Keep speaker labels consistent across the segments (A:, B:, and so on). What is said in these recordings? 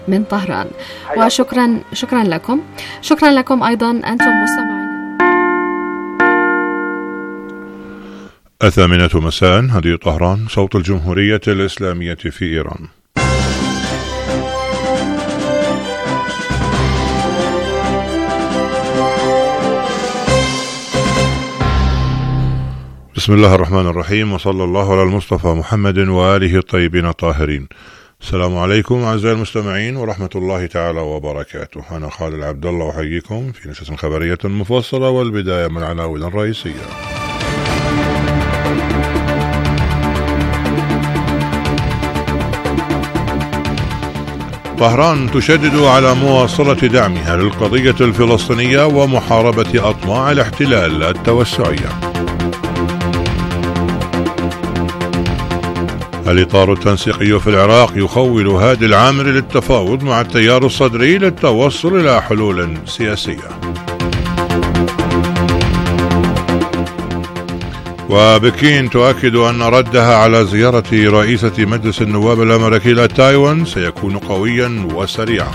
A: من طهران. وشكرا لكم. شكرا لكم أيضا أنتم مستمعين.
B: 8 مساء، هذه طهران، صوت الجمهورية الإسلامية في إيران. بسم الله الرحمن الرحيم، وصلى الله على المصطفى محمد وآله الطيبين الطاهرين. السلام عليكم أعزائي المستمعين ورحمة الله تعالى وبركاته. أنا خالد عبد الله أحييكم في نشرة خبرية مفصلة، والبداية من العناوين الرئيسية. طهران تشدد على مواصلة دعمها للقضية الفلسطينية ومحاربة أطماع الاحتلال التوسعية. الإطار التنسيقي في العراق يخول هادي العامر للتفاوض مع التيار الصدري للتوصل إلى حلول سياسية. وبكين تؤكد أن ردها على زيارة رئيسة مجلس النواب الأمريكي إلى تايوان سيكون قويا وسريعا.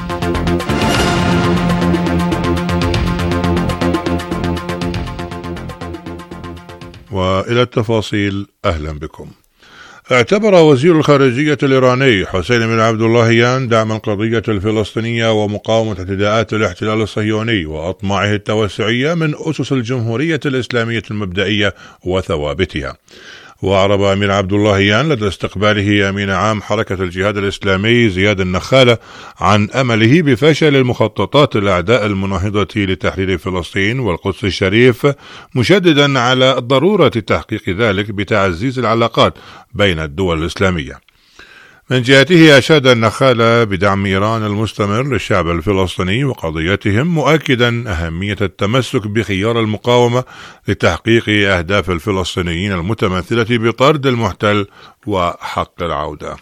B: وإلى التفاصيل، أهلا بكم. اعتبر وزير الخارجية الإيراني حسين بن عبد اللهيان دعم القضية الفلسطينية ومقاومة اعتداءات الاحتلال الصهيوني وأطماعه التوسعية من أسس الجمهورية الإسلامية المبدئية وثوابتها. وأعرب أمير عبد اللهيان لدى استقباله أمين عام حركة الجهاد الإسلامي زياد النخالة عن أمله بفشل المخططات الأعداء المناهضة لتحرير فلسطين والقدس الشريف، مشددا على ضرورة تحقيق ذلك بتعزيز العلاقات بين الدول الإسلامية. من جهته أشاد النخالة بدعم إيران المستمر للشعب الفلسطيني وقضيتهم، مؤكدا أهمية التمسك بخيار المقاومة لتحقيق أهداف الفلسطينيين المتمثلة بطرد المحتل وحق العودة.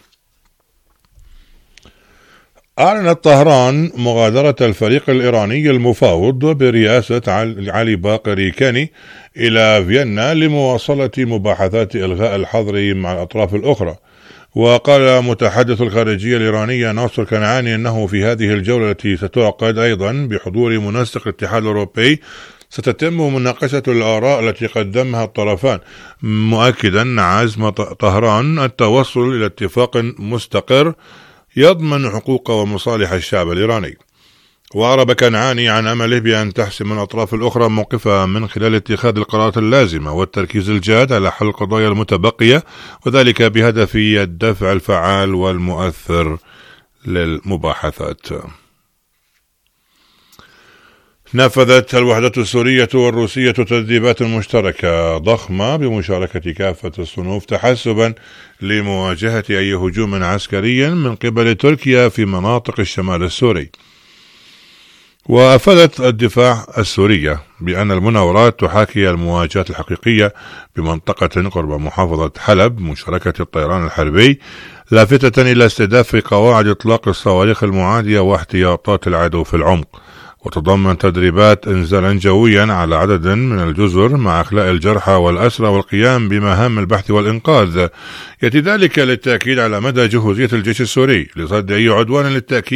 B: أعلنت طهران مغادرة الفريق الإيراني المفاوض برئاسة علي باقر كاني إلى فيينا لمواصلة مباحثات إلغاء الحظر مع الأطراف الأخرى. وقال متحدث الخارجية الإيرانية ناصر كنعاني أنه في هذه الجولة التي ستعقد أيضا بحضور منسق الاتحاد الأوروبي ستتم مناقشة الآراء التي قدمها الطرفان، مؤكدا عزم طهران التوصل إلى اتفاق مستقر يضمن حقوق ومصالح الشعب الإيراني. وأعرب كنعاني عن أمله بأن تحسم الأطراف الأخرى موقفها من خلال اتخاذ القرارات اللازمة والتركيز الجاد على حل القضايا المتبقية، وذلك بهدف الدفع الفعال والمؤثر للمباحثات. نفذت الوحدة السورية والروسية تدريبات مشتركة ضخمة بمشاركة كافة الصنوف تحسبا لمواجهة أي هجوم عسكري من قبل تركيا في مناطق الشمال السوري. وأفادت الدفاع السورية بأن المناورات تحاكي المواجهات الحقيقية بمنطقة قرب محافظة حلب مشاركة الطيران الحربي، لافتة إلى استهداف قواعد إطلاق الصواريخ المعادية واحتياطات العدو في العمق. وتضمن تدريبات إنزالا جويا على عدد من الجزر مع إخلاء الجرحى والأسرى والقيام بمهام البحث والإنقاذ. يأتي ذلك للتأكيد على مدى جهوزية الجيش السوري لصد أي عدوان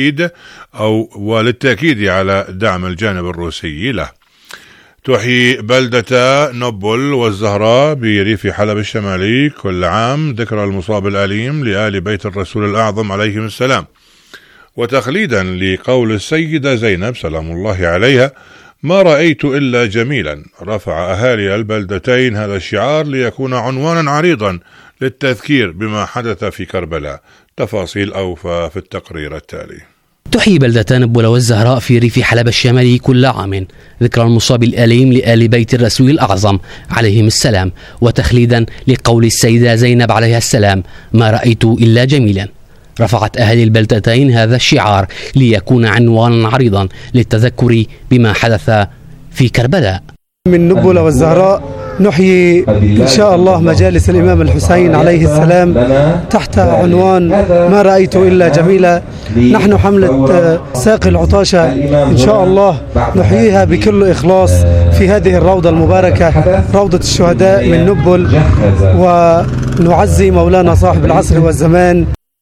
B: وللتأكيد على دعم الجانب الروسي له. تحيي بلدة نوبل والزهراء بريف حلب الشمالي كل عام ذكرى المصاب الأليم لآل بيت الرسول الأعظم عليهم السلام، وتخليدا لقول السيدة زينب سلام الله عليها: ما رأيت إلا جميلا. رفع أهالي البلدتين هذا الشعار ليكون عنوانا عريضا للتذكير بما حدث في كربلاء. تفاصيل أوفى في التقرير التالي.
C: تحيي بلدة نوبل والزهراء في ريف حلب الشمالي كل عام ذكرى المصاب الأليم لآل بيت الرسول الأعظم عليهم السلام، وتخليدا لقول السيدة زينب عليها السلام: ما رأيت إلا جميلا. رفعت أهالي البلدتين هذا الشعار ليكون عنوانا عريضا للتذكر بما حدث في كربلاء.
D: من نوبل والزهراء نحيي إن شاء الله مجالس الإمام الحسين عليه السلام تحت عنوان ما رأيت إلا جميلة. نحن حملة ساقي العطاشة إن شاء الله نحييها بكل إخلاص في هذه الروضة المباركة، روضة الشهداء من نوبل، ونعزي مولانا صاحب العصر والزمان.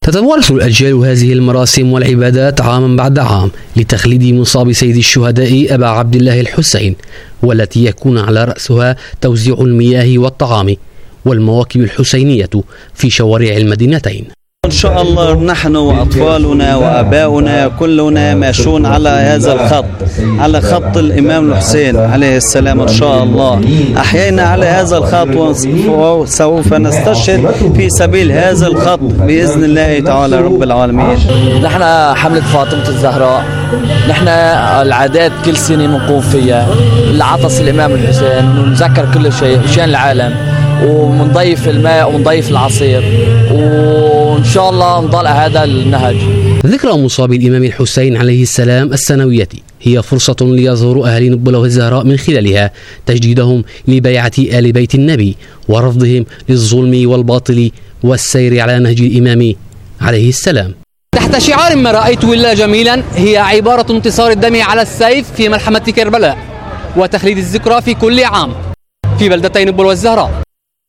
C: تتوارث الأجيال هذه المراسم والعبادات عاما بعد عام لتخليد مصاب سيد الشهداء أبا عبد الله الحسين، والتي يكون على رأسها توزيع المياه والطعام والمواكب الحسينية في شوارع المدينتين.
E: إن شاء الله نحن وأطفالنا وأباؤنا كلنا ماشون على هذا الخط، على خط الإمام الحسين عليه السلام. إن شاء الله أحيينا على هذا الخط وسوف نستشهد في سبيل هذا الخط بإذن الله تعالى رب العالمين.
F: نحن حملة فاطمة الزهراء، نحن العادات كل سنة بنقوم فيها لعطس الإمام الحسين، ونذكر كل شيء مشان العالم، ومنضيف الماء ومنضيف العصير، وإن شاء الله نضل هذا النهج.
C: ذكرى مصاب الإمام الحسين عليه السلام السنوية هي فرصة ليظهر أهل نبلة الزهراء من خلالها تجديدهم لبيعة آل بيت النبي ورفضهم للظلم والباطل والسير على نهج الإمام عليه السلام.
G: تحت شعار ما رأيت إلا جميلا هي عبارة انتصار الدم على السيف في ملحمة كربلاء وتخليد الذكرى في كل عام في بلدتي نبلة الزهراء.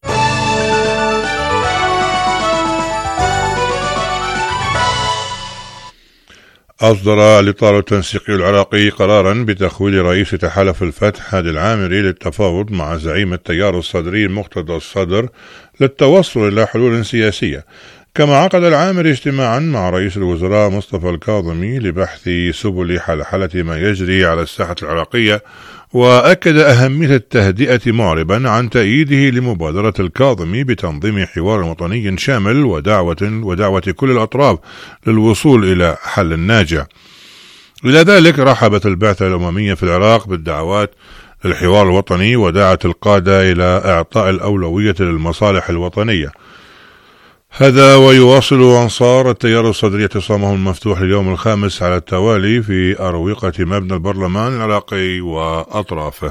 B: أصدر الإطار التنسيقي العراقي قرارا بتخويل رئيس تحالف الفتح هادي العامري للتفاوض مع زعيم التيار الصدري مقتدى الصدر للتوصل إلى حلول سياسية. كما عقد العامري اجتماعا مع رئيس الوزراء مصطفى الكاظمي لبحث سبل حلحلة ما يجري على الساحة العراقية، وأكد أهمية التهدئة معربا عن تأييده لمبادرة الكاظمي بتنظيم حوار وطني شامل ودعوة كل الأطراف للوصول إلى حل ناجع. إلى ذلك رحبت البعثة الأممية في العراق بالدعوات للحوار الوطني ودعت القادة إلى إعطاء الأولوية للمصالح الوطنية. هذا ويواصل أنصار التيار الصدري اعتصامهم المفتوح لليوم الخامس على التوالي في أروقة مبنى البرلمان العراقي وأطرافه.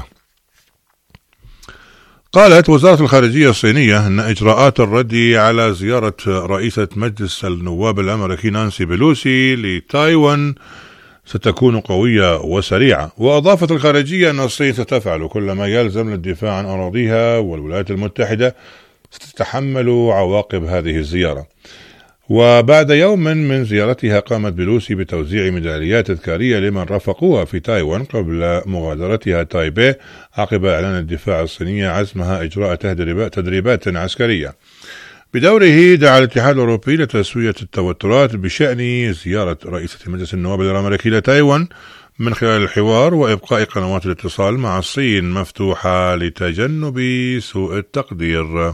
B: قالت وزارة الخارجية الصينية أن إجراءات الرد على زيارة رئيسة مجلس النواب الأمريكي نانسي بيلوسي لتايوان ستكون قوية وسريعة. وأضافت الخارجية أن الصين ستفعل كل ما يلزم للدفاع عن أراضيها، والولايات المتحدة ستتحمل عواقب هذه الزيارة. وبعد يوم من زيارتها قامت بيلوسي بتوزيع ميداليات تذكارية لمن رافقوها في تايوان قبل مغادرتها تايبي عقب إعلان الدفاع الصيني عزمها إجراء تدريبات عسكرية. بدوره دعا الاتحاد الأوروبي لتسوية التوترات بشأن زيارة رئيسة مجلس النواب الأمريكي لتايوان من خلال الحوار وإبقاء قنوات الاتصال مع الصين مفتوحة لتجنب سوء التقدير.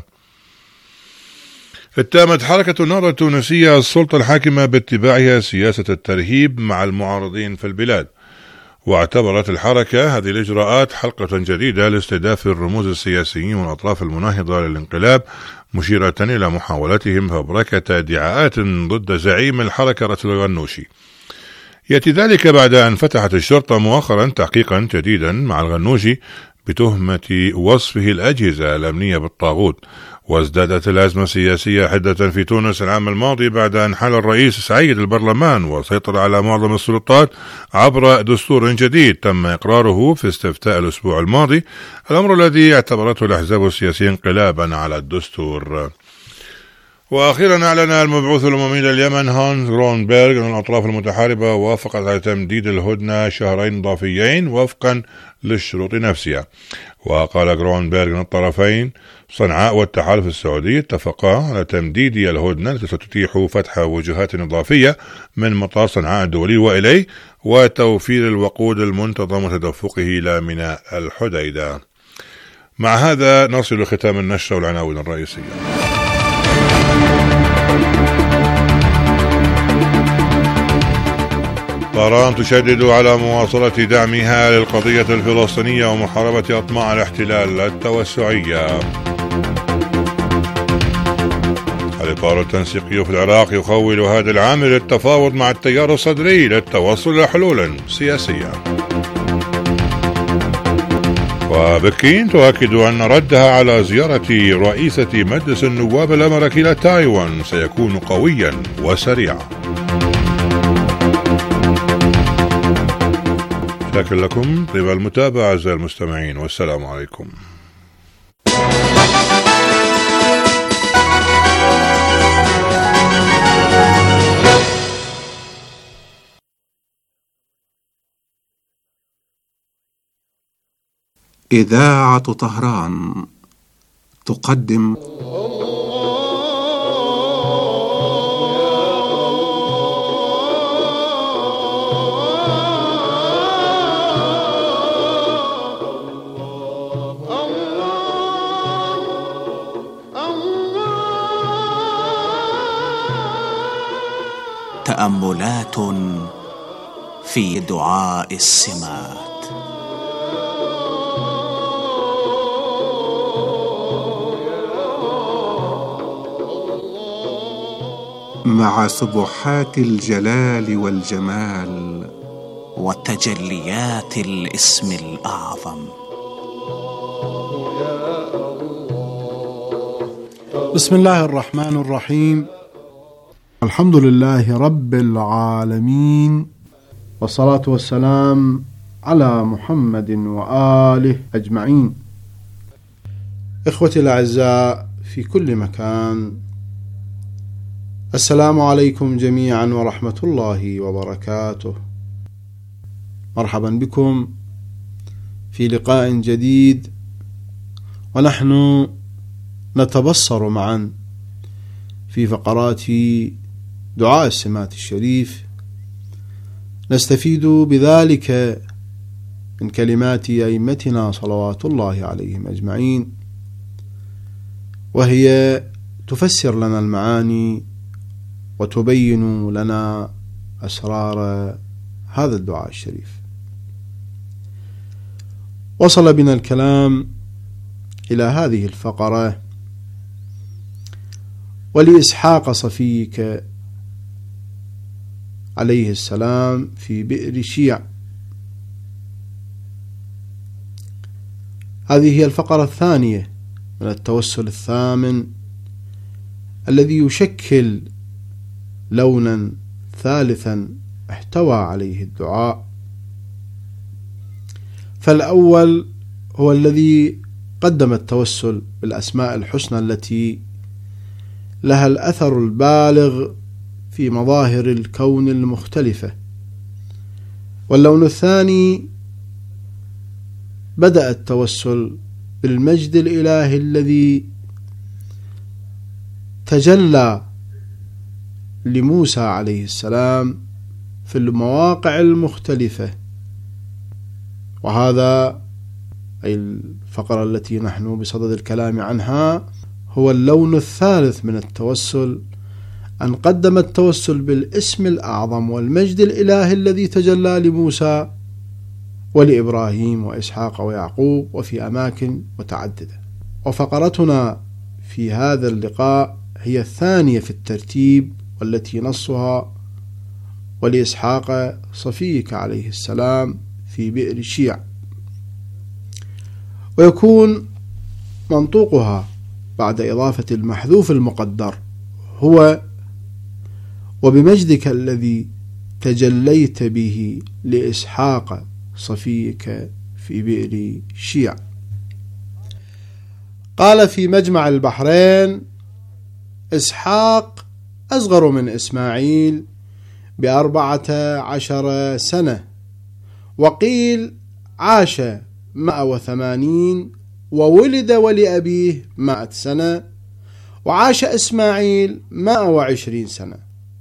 B: اتهمت حركة النهضة التونسية السلطة الحاكمة باتباعها سياسة الترهيب مع المعارضين في البلاد، واعتبرت الحركة هذه الإجراءات حلقة جديدة لاستهداف الرموز السياسيين والأطراف المناهضة للانقلاب، مشيرة إلى محاولتهم فبركة ادعاءات ضد زعيم الحركة رسل الغنوشي. يأتي ذلك بعد أن فتحت الشرطة مؤخرا تحقيقا جديدا مع الغنوشي بتهمة وصفه الأجهزة الأمنية بالطاغوت. وازدادت الأزمة السياسية حدة في تونس العام الماضي بعد أن حل الرئيس سعيد البرلمان وسيطر على معظم السلطات عبر دستور جديد تم إقراره في استفتاء الأسبوع الماضي، الأمر الذي اعتبرته الأحزاب السياسية انقلابا على الدستور. وأخيرا أعلن المبعوث الأممي لليمن هانس غرونبرغ أن الأطراف المتحاربة وافقت على تمديد الهدنة شهرين إضافيين وفقا للشروط نفسها. وقال غرونبرغ أن الطرفين صنعاء والتحالف السعودي اتفقا على تمديد الهدنة التي ستتيح فتح وجهات إضافية من مطار صنعاء الدولي وإليه، وتوفير الوقود المنتظم وتدفقه إلى ميناء الحديدة. مع هذا نصل لختام النشرة والعناوين الرئيسية. طهران تشدد على مواصلة دعمها للقضية الفلسطينية ومحاربة أطماع الاحتلال التوسعية. الإطار التنسيقي في العراق يخول هذا العام للتفاوض مع التيار الصدري للتوصل إلى حلول سياسية. وبكين تؤكد أن ردها على زيارة رئيسة مجلس النواب الأمريكي لتايوان سيكون قويا وسريعا. شكرا لكم طيب المتابعة أعزائي المستمعين، والسلام عليكم.
H: إذاعة طهران تقدم تأملات في دعاء السمات. مع سبحات الجلال والجمال وتجليات الاسم الأعظم.
I: بسم الله الرحمن الرحيم. الحمد لله رب العالمين، والصلاة والسلام على محمد وآله أجمعين. إخوتي الأعزاء في كل مكان، السلام عليكم جميعا ورحمة الله وبركاته. مرحبا بكم في لقاء جديد، ونحن نتبصر معا في فقرات دعاء السمات الشريف، نستفيد بذلك من كلمات أئمتنا صلوات الله عليهم أجمعين، وهي تفسر لنا المعاني وتبين لنا أسرار هذا الدعاء الشريف. وصل بنا الكلام إلى هذه الفقرة: ولإسحاق صفيك عليه السلام في بئر شيع. هذه هي الفقرة الثانية من التوسل الثامن، الذي يشكل لونا ثالثا احتوى عليه الدعاء. فالأول هو الذي قدم التوسل بالأسماء الحسنى التي لها الأثر البالغ في مظاهر الكون المختلفة. واللون الثاني بدأ التوسل بالمجد الإلهي الذي تجلى لموسى عليه السلام في المواقع المختلفة، وهذا أي الفقرة التي نحن بصدد الكلام عنها هو اللون الثالث من التوسل، أن قدم التوسل بالاسم الأعظم والمجد الإلهي الذي تجلى لموسى ولإبراهيم وإسحاق ويعقوب وفي أماكن متعددة. وفقرتنا في هذا اللقاء هي الثانية في الترتيب، والتي نصها: ولإسحاق صفيك عليه السلام في بئر شيع. ويكون منطوقها بعد إضافة المحذوف المقدر هو: وبمجدك الذي تجليت به لإسحاق صفيك في بئر شيع. قال في مجمع البحرين: إسحاق أصغر من إسماعيل ب14 سنة، وقيل عاش 180 وولد ولأبيه 100 سنة، وعاش إسماعيل 120 سنة.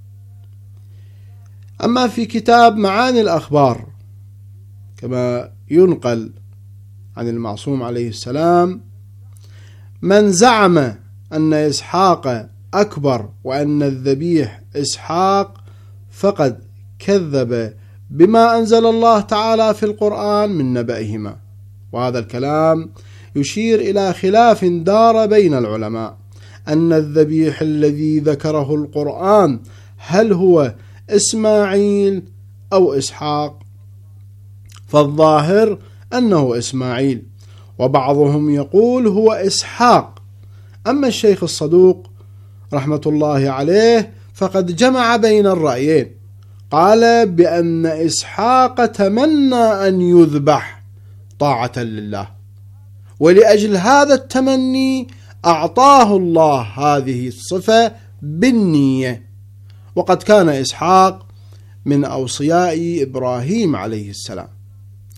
I: أما في كتاب معاني الأخبار كما ينقل عن المعصوم عليه السلام: من زعم أن إسحاق أكبر وأن الذبيح إسحاق فقد كذب بما أنزل الله تعالى في القرآن من نبأهما. وهذا الكلام يشير إلى خلاف دار بين العلماء أن الذبيح الذي ذكره القرآن هل هو إسماعيل أو إسحاق، فالظاهر أنه إسماعيل، وبعضهم يقول هو إسحاق. أما الشيخ الصدوق رحمة الله عليه فقد جمع بين الرأيين، قال بأن إسحاق تمنى أن يذبح طاعة لله، ولأجل هذا التمني أعطاه الله هذه الصفة بالنية. وقد كان إسحاق من أوصياء إبراهيم عليه السلام.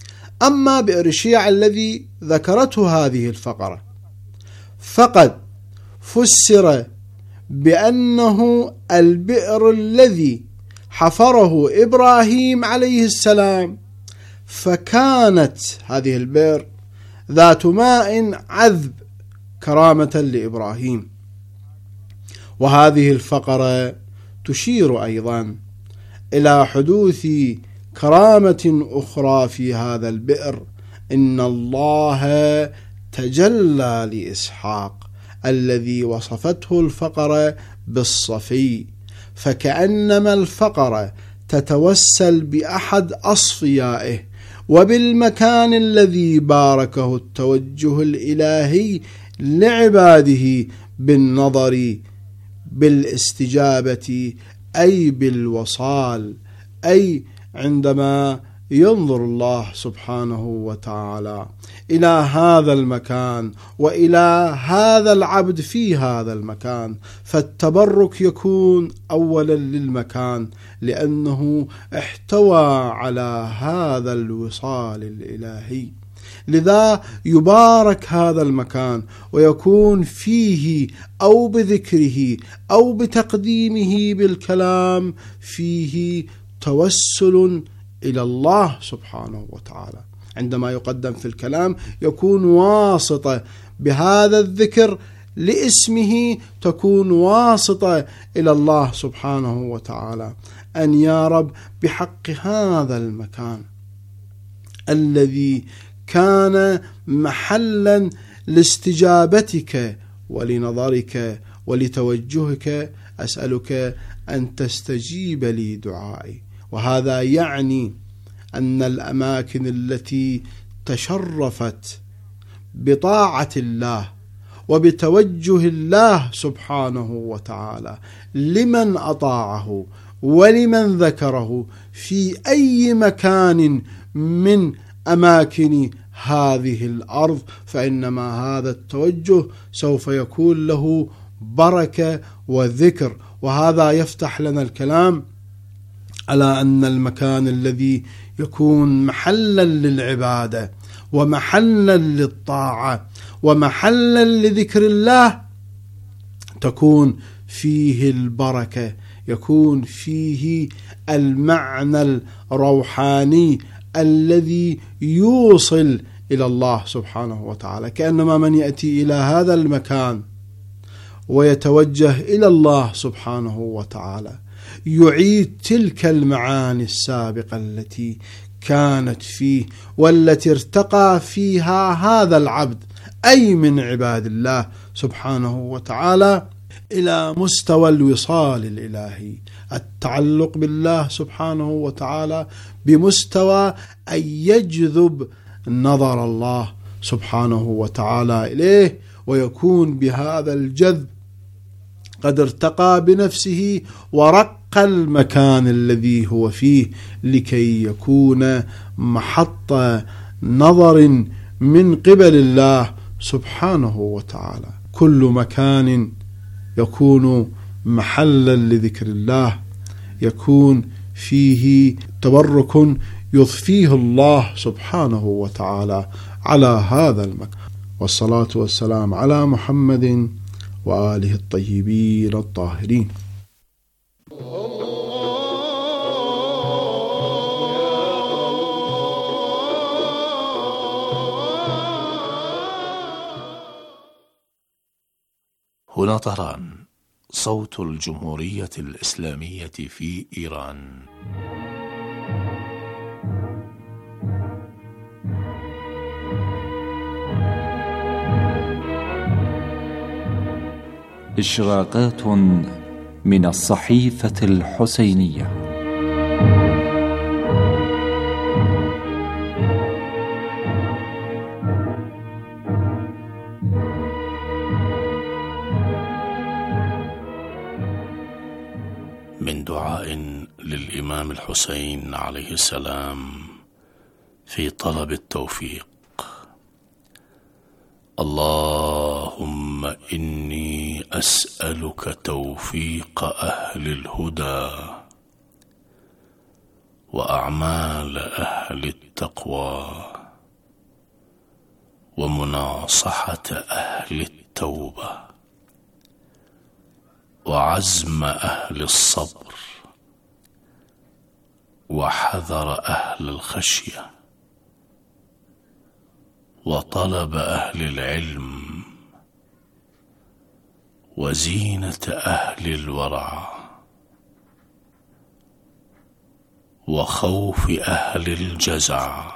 I: أما بئر شيع الذي ذكرته هذه الفقرة فقد فسر بأنه البئر الذي حفره إبراهيم عليه السلام، فكانت هذه البئر ذات ماء عذب كرامة لإبراهيم. وهذه الفقرة تشير أيضا إلى حدوث كرامة أخرى في هذا البئر. إن الله تجلى لإسحاق الذي وصفته الفقرة بالصفي، فكأنما الفقرة تتوسل بأحد أصفيائه وبالمكان الذي باركه التوجه الإلهي لعباده بالنظر بالاستجابة أي بالوصال، أي عندما ينظر الله سبحانه وتعالى إلى هذا المكان وإلى هذا العبد في هذا المكان، فالتبرك يكون أولا للمكان لأنه احتوى على هذا الوصال الإلهي، لذا يبارك هذا المكان ويكون فيه أو بذكره أو بتقديمه بالكلام فيه توسل إلى الله سبحانه وتعالى. عندما يقدم في الكلام يكون واسطة، بهذا الذكر لاسمه تكون واسطة إلى الله سبحانه وتعالى. أن يا رب بحق هذا المكان الذي كان محلا لاستجابتك ولنظرك ولتوجهك، أسألك أن تستجيب لي دعائي. وهذا يعني أن الأماكن التي تشرفت بطاعة الله وبتوجه الله سبحانه وتعالى لمن أطاعه ولمن ذكره في أي مكان من أماكن هذه الأرض، فإنما هذا التوجه سوف يكون له بركة وذكر. وهذا يفتح لنا الكلام على أن المكان الذي يكون محلا للعبادة ومحلا للطاعة ومحلا لذكر الله تكون فيه البركة، يكون فيه المعنى الروحاني الذي يوصل إلى الله سبحانه وتعالى. كأنما من يأتي إلى هذا المكان ويتوجه إلى الله سبحانه وتعالى يعيد تلك المعاني السابقة التي كانت فيه والتي ارتقى فيها هذا العبد أي من عباد الله سبحانه وتعالى إلى مستوى الوصال الإلهي، التعلق بالله سبحانه وتعالى بمستوى أن يجذب نظر الله سبحانه وتعالى إليه، ويكون بهذا الجذب قد ارتقى بنفسه ورق المكان الذي هو فيه لكي يكون محط نظر من قبل الله سبحانه وتعالى. كل مكان يكون محلا لذكر الله يكون فيه تبرك يضفيه الله سبحانه وتعالى على هذا المكان. والصلاة والسلام على محمد وآله الطيبين الطاهرين.
H: هنا طهران، صوت الجمهورية الإسلامية في إيران.
J: إشراقات من الصحيفة الحسينية.
H: من دعاء للإمام الحسين عليه السلام في طلب التوفيق: اللهم إني أسألك توفيق أهل الهدى وأعمال أهل التقوى ومناصحة أهل التوبة وعزم أهل الصبر وحذر أهل الخشية وطلب أهل العلم وزينة أهل الورع وخوف أهل الجزع،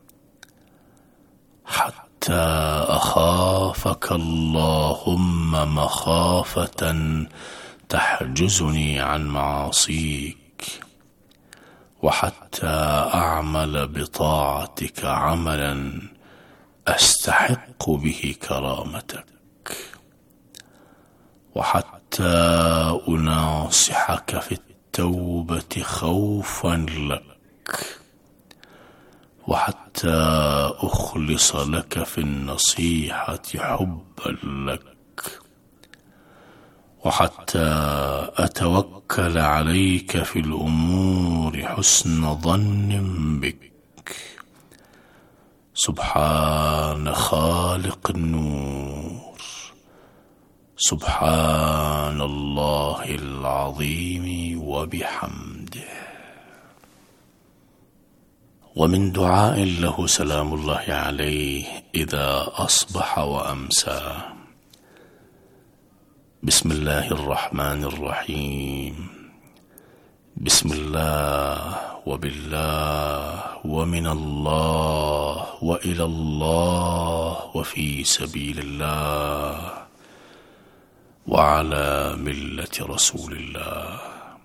H: حتى أخافك اللهم مخافة تحجزني عن معاصيك، وحتى أعمل بطاعتك عملا أستحق به كرامتك، وحتى أناصحك في التوبة خوفا لك، وحتى أخلص لك في النصيحة حبا لك، وحتى أتوكل عليك في الأمور حسن ظن بك. سبحان خالق النور، سبحان الله العظيم وبحمده. ومن دعاء له سلام الله عليه إذا أصبح وأمسى: بسم الله الرحمن الرحيم، بسم الله وبالله ومن الله وإلى الله وفي سبيل الله وعلى ملة رسول الله.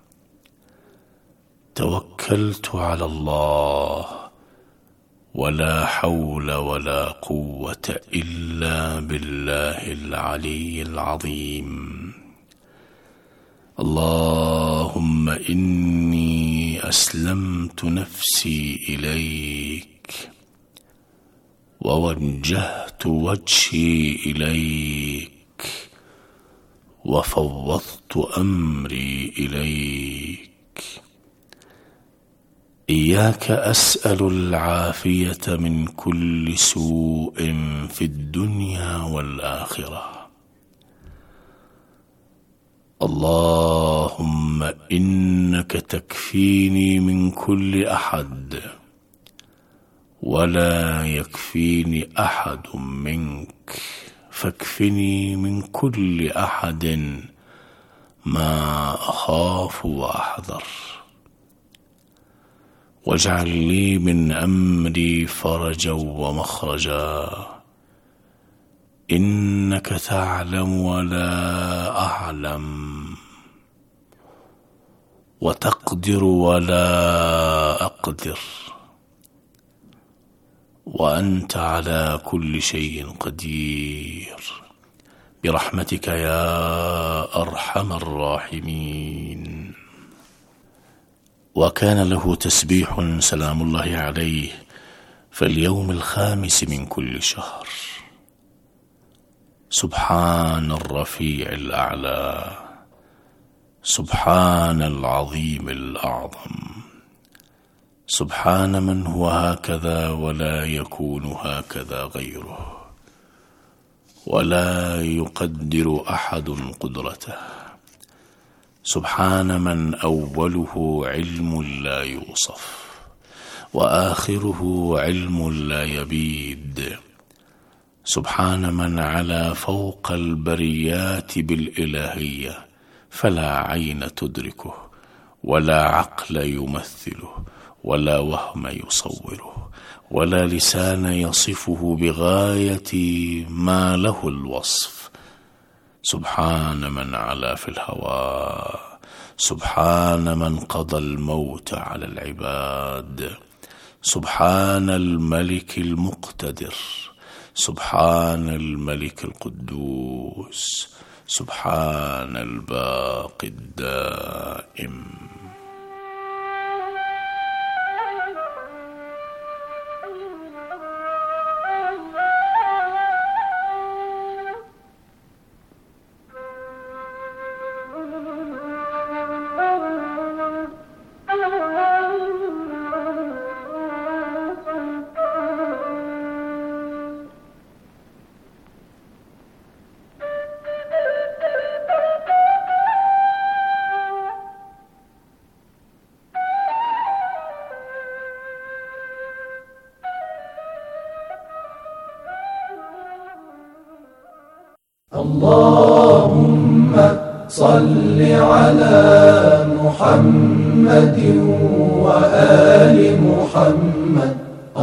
H: توكلت على الله ولا حول ولا قوة إلا بالله العلي العظيم. اللهم إني أسلمت نفسي إليك ووجهت وجهي إليك وفوضت أمري إليك. إياك أسأل العافية من كل سوء في الدنيا والآخرة. اللهم إنك تكفيني من كل أحد ولا يكفيني أحد منك، فاكفني من كل أحد ما أخاف وأحذر، واجعل لي من أمري فرجا ومخرجا، إنك تعلم ولا أعلم، وتقدر ولا أقدر، وأنت على كل شيء قدير، برحمتك يا أرحم الراحمين. وكان له تسبيح سلام الله عليه في اليوم الخامس من كل شهر: سبحان الرفيع الأعلى، سبحان العظيم الأعظم، سبحان من هو هكذا ولا يكون هكذا غيره، ولا يقدر أحد قدرته، سبحان من أوله علم لا يوصف وآخره علم لا يبيد، سبحان من علا فوق البريات بالإلهية فلا عين تدركه ولا عقل يمثله ولا وهم يصوره ولا لسان يصفه بغاية ما له الوصف. سبحان من علا في الهواء، سبحان من قضى الموت على العباد، سبحان الملك المقتدر، سبحان الملك القدوس، سبحان الباقي الدائم.
K: اللهم صل على محمد وآل محمد.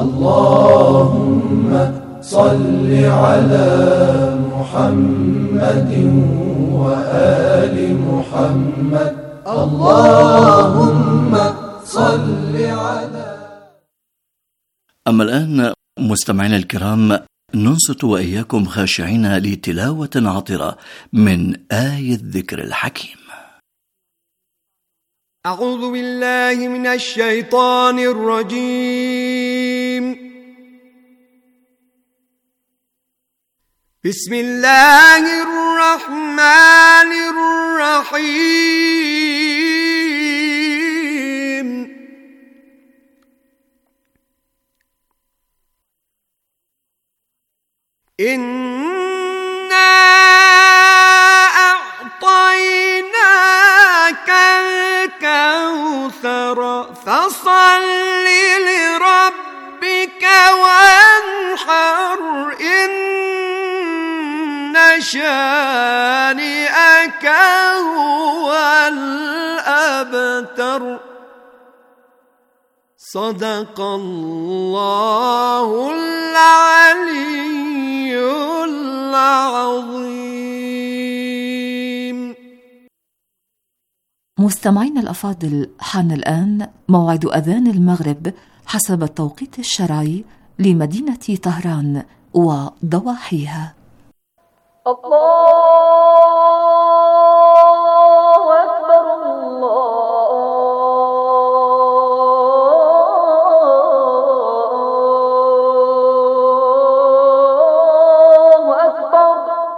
K: اللهم صل على محمد وآل محمد. اللهم صل على.
L: أما الآن مستمعينا الكرام، ننصت وإياكم خاشعين لتلاوة عطرة من آية الذكر الحكيم.
M: أعوذ بالله من الشيطان الرجيم. بسم الله الرحمن الرحيم. إنا أعطيناك الكوثر فصل لربك وانحر إن شانئك هو الأبتر. صدق الله العلي العظيم.
N: مستمعينا الأفاضل، حان الآن موعد أذان المغرب حسب التوقيت الشرعي لمدينة طهران وضواحيها.
O: الله أكبر الله أكبر.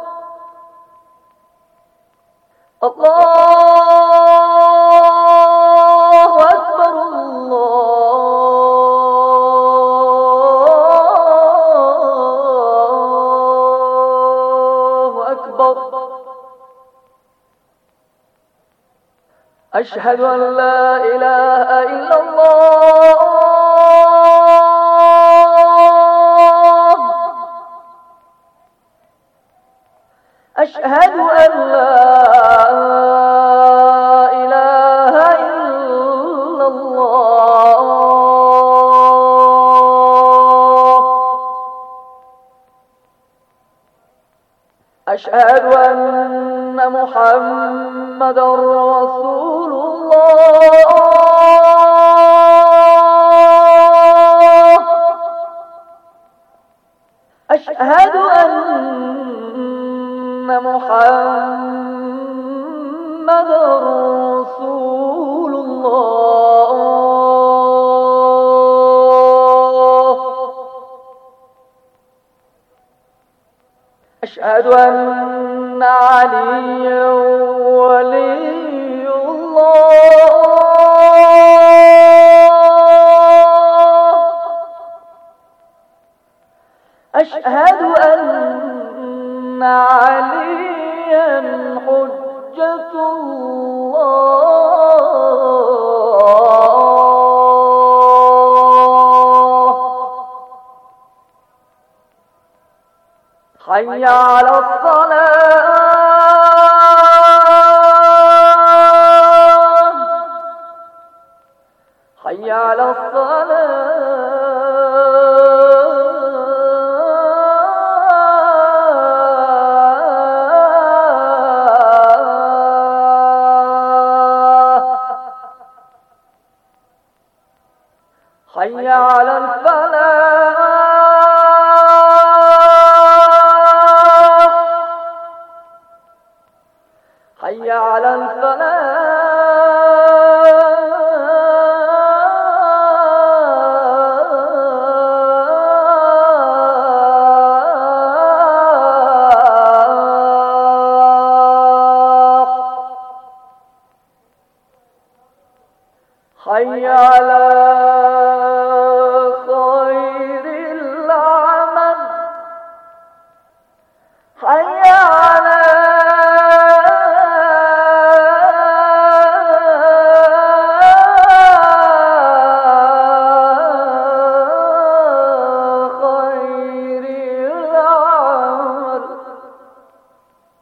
O: الله أكبر الله أكبر. أشهد أن لا إله إلا الله. أشهد أن لا إله إلا الله. أشهد أن محمدًا رسول الله. أشهد أن محمدًا رسول الله. أشهد أن عليا ولي الله. أشهد أن عليا حجة الله. حي على الصلاة. حي على حي على الفلاح. حي على الفلاح. حي على خير العمل. حي على خير العمل.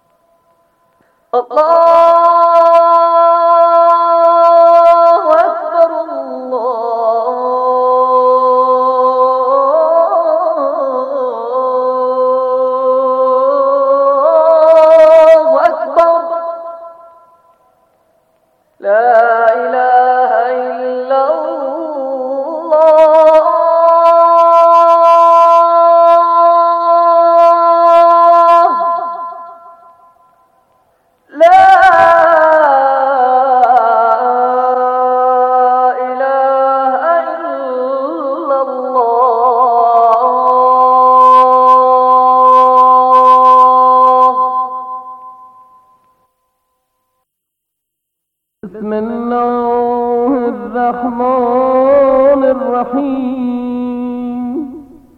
P: الرحيم.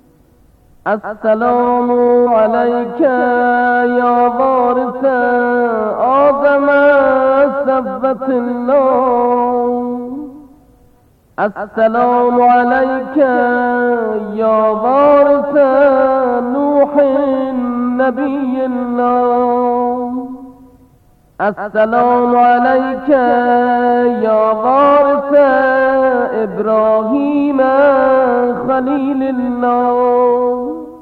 P: السلام عليك يا وارث آدم سبت الله. السلام عليك يا وارث نوح نبي الله. السلام عليك يا وارث إبراهيم خليل الله.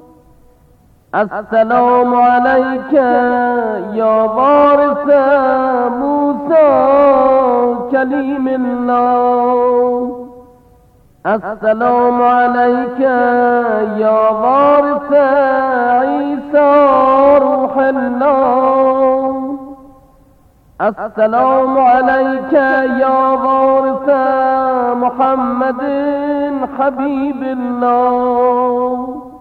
P: السلام عليك يا وارث موسى كليم الله. السلام عليك يا وارث عيسى روح الله. السلام عليك يا وارث محمد حبيب الله.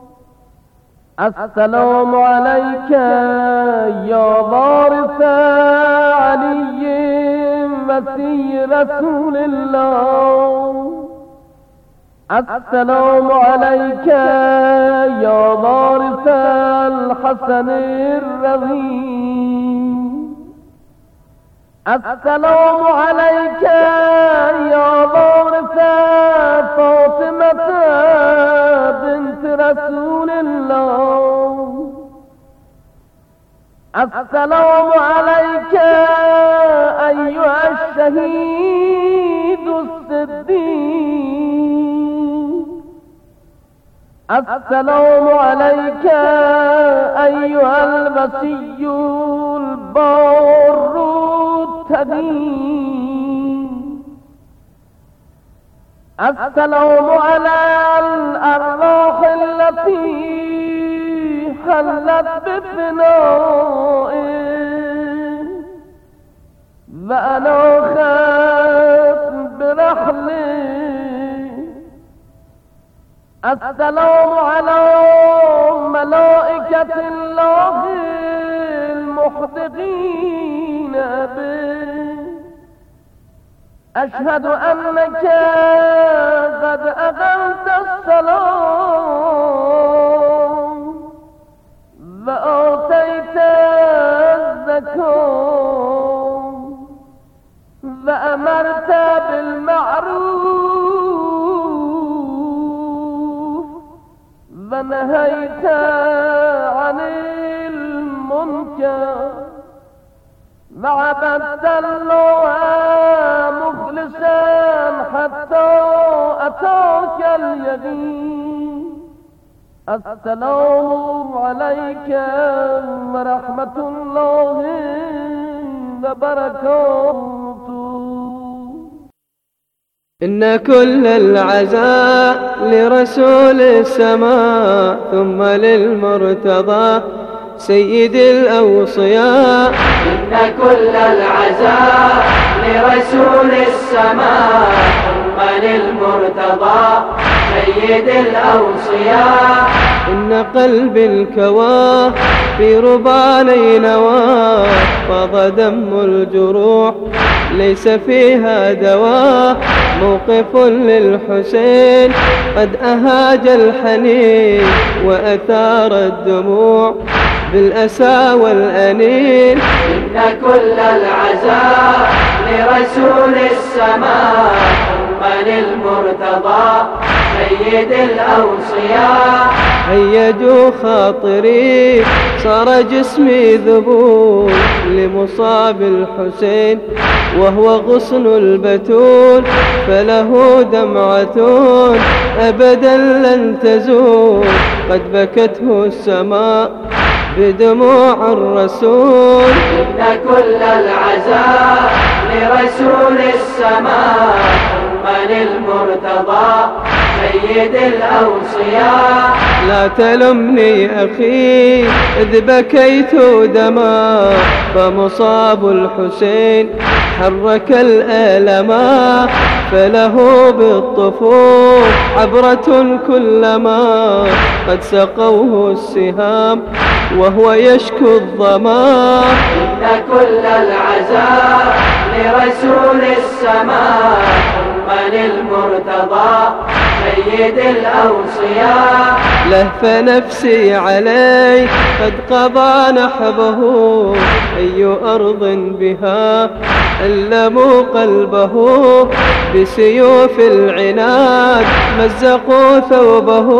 P: السلام عليك يا وارث علي مسيح رسول الله. السلام عليك يا وارث الحسن الرضي. السلام عليك يا وارث فاطمة بنت رسول الله. السلام عليك أيها الشهيد الصديق. السلام عليك أيها الوصي البار التقي. السلام على الأرواح التي حلت بفنائه وأنا خاف برحله. السلام على ملائكة الله المحدقين به. أشهد أنك قد أقمت الصلاة وآتيت الزكاة وأمرت بالمعروف ونهيت عن المنكر وعبدت الله مخلصا حتى أتاك اليقين. السلام عليك ورحمة الله وبركاته.
Q: إن كل العزاء لرسول السماء ثم للمرتضى سيد الأوصياء.
R: إن كل العزاء لرسول السماء ثم للمرتضى سيد الأوصياء.
Q: إن قلبي الكواه في رباني نواه فاض دم الجروح ليس فيها دواء. موقف للحسين قد أهاج الحنين وأثار الدموع بالأسى والأنين.
R: إن كل العزاء لرسول السماء ثم للمرتضى سيد الأوصياء.
Q: هيجوا خاطري صار جسمي ذبول لمصاب الحسين وهو غصن البتول فله دمعة أبدا لن تزول قد بكته السماء بدموع الرسول.
R: إن كل العزاء لرسول السماء ثم للمرتضى سيد الأوصياء.
Q: لا تلمني أخي إذ بكيت دما فمصاب الحسين حرك الآلما فله بالطفوف عبرة كلما قد سقوه السهام وهو يشكو الظما.
R: إن كل العزاء لرسول السماء ثم للمرتضى سيد الأوصياء.
Q: لهف نفسي عليه قد قضى نحبه، أي أرض بها ألموا قلبه، بسيوف العناد مزقوا ثوبه،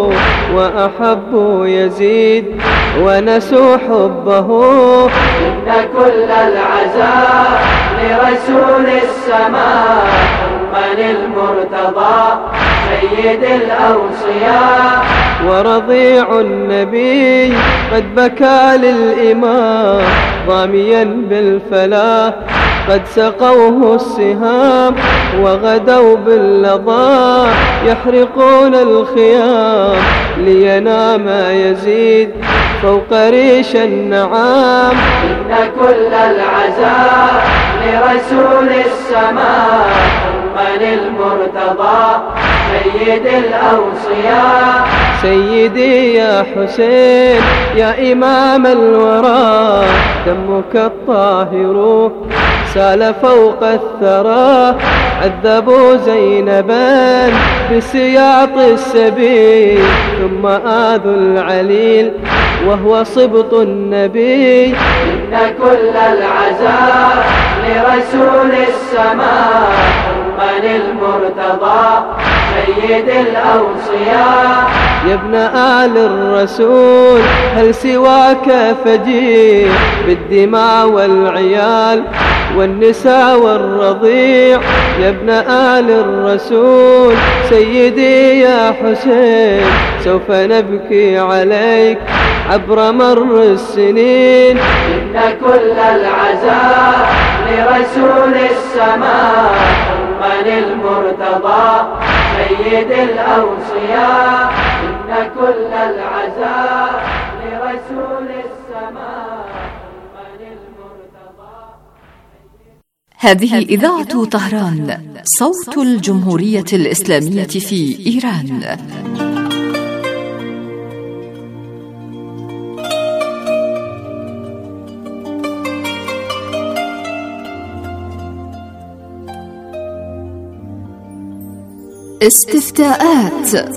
Q: وأحبوا يزيد ونسوا حبه.
R: إن كل العزاء لرسول السماء من المرتضى سيد الأوصياء.
Q: ورضيع النبي قد بكى للإمام ضاميا بالفلاح، قد سقوه السهام وغدوا باللظى يحرقون الخيام، لينام يزيد فوق ريش النعام.
R: إن كل العزاء لرسول السماء من المرتضى سيد الأوصياء.
Q: سيدي يا حسين يا إمام الورى، دمك الطاهر سال فوق الثرى، عذبوا زينبا بسياط السبيل، ثم آذوا العليل وهو صبط النبي.
R: إن كل العزاء لرسول السماء من المرتضى سيد الأوصياء.
Q: يا ابن آل الرسول هل سواك فجيع، بالدماء والعيال والنساء والرضيع. يا ابن آل الرسول سيدي يا حسين، سوف نبكي عليك عبر مر السنين.
R: إن كل العزاء لرسول السماء من المرتضى سيد الأوصياء. إن كل العزاء لرسول السماء من المرتضى.
N: هذه إذاعة طهران، صوت الجمهورية الإسلامية في إيران. استفتاءات.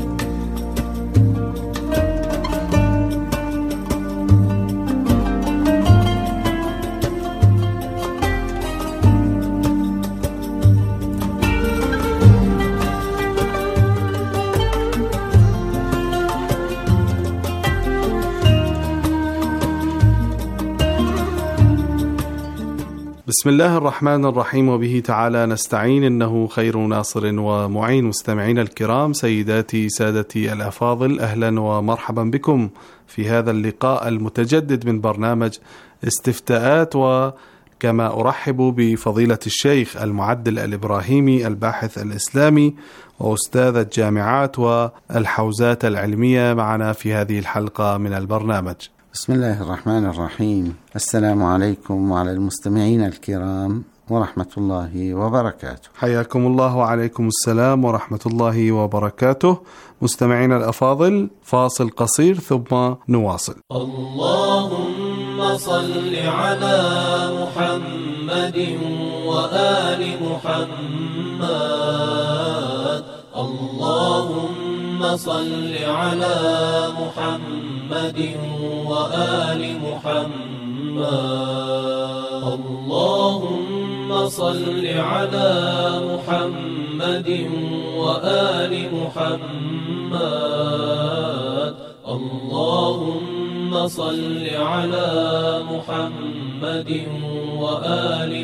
S: بسم الله الرحمن الرحيم، وبه تعالى نستعين، إنه خير ناصر ومعين. مستمعين الكرام، سيداتي سادتي الأفاضل، أهلا ومرحبا بكم في هذا اللقاء المتجدد من برنامج استفتاءات. وكما أرحب بفضيلة الشيخ المعدل الإبراهيمي الباحث الإسلامي وأستاذ الجامعات والحوزات العلمية معنا في هذه الحلقة من البرنامج.
T: بسم الله الرحمن الرحيم. السلام عليكم وعلى المستمعين الكرام ورحمة الله وبركاته.
S: حياكم الله وعليكم السلام ورحمة الله وبركاته. مستمعين الأفاضل، فاصل قصير ثم نواصل.
K: اللهم صل على محمد وآل محمد. اللهم صل على محمد وآل محمد. اللهم صل على محمد وآل محمد. اللهم صل على محمد وآل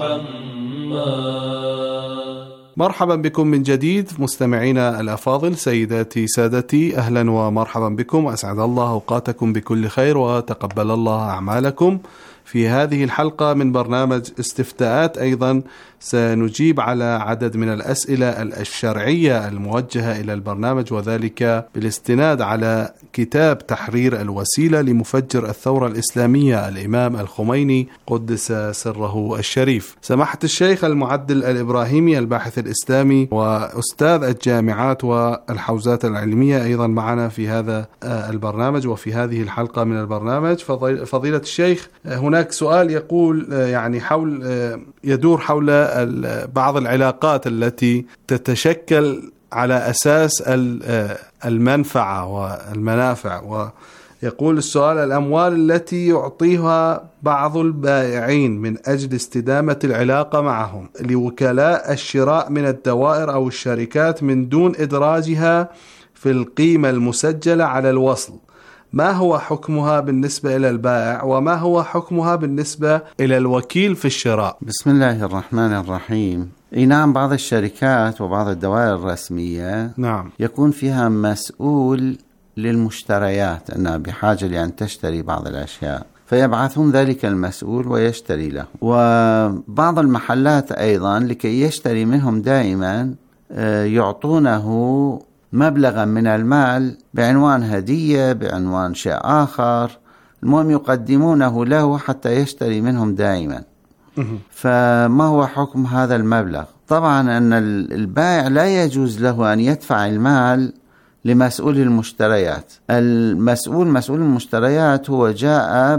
K: محمد.
S: مرحبا بكم من جديد مستمعينا الأفاضل، سيداتي سادتي، أهلا ومرحبا بكم. أسعد الله أوقاتكم بكل خير وتقبل الله أعمالكم. في هذه الحلقة من برنامج استفتاءات أيضا سنجيب على عدد من الأسئلة الشرعية الموجهة إلى البرنامج، وذلك بالاستناد على كتاب تحرير الوسيلة لمفجر الثورة الإسلامية الإمام الخميني قدس سره الشريف. سماحة الشيخ المعدل الإبراهيمي الباحث الإسلامي وأستاذ الجامعات والحوزات العلمية أيضا معنا في هذا البرنامج وفي هذه الحلقة من البرنامج. فضيلة الشيخ، هناك سؤال يقول يعني يدور حول بعض العلاقات التي تتشكل على أساس المنفعة والمنافع. ويقول السؤال: الأموال التي يعطيها بعض البائعين من أجل استدامة العلاقة معهم لوكلاء الشراء من الدوائر أو الشركات من دون إدراجها في القيمة المسجلة على الوصل، ما هو حكمها بالنسبة إلى البائع وما هو حكمها بالنسبة إلى الوكيل في الشراء؟
T: بسم الله الرحمن الرحيم. نعم، بعض الشركات وبعض الدوائر الرسمية يكون فيها مسؤول للمشتريات أنها بحاجة لأن تشتري بعض الأشياء، فيبعثون ذلك المسؤول ويشتري له. وبعض المحلات أيضا لكي يشتري منهم دائما يعطونه مبلغا من المال بعنوان هدية، بعنوان شيء آخر، المهم يقدمونه له حتى يشتري منهم دائما. فما هو حكم هذا المبلغ؟ طبعا أن البائع لا يجوز له أن يدفع المال لمسؤول المشتريات. مسؤول المشتريات هو جاء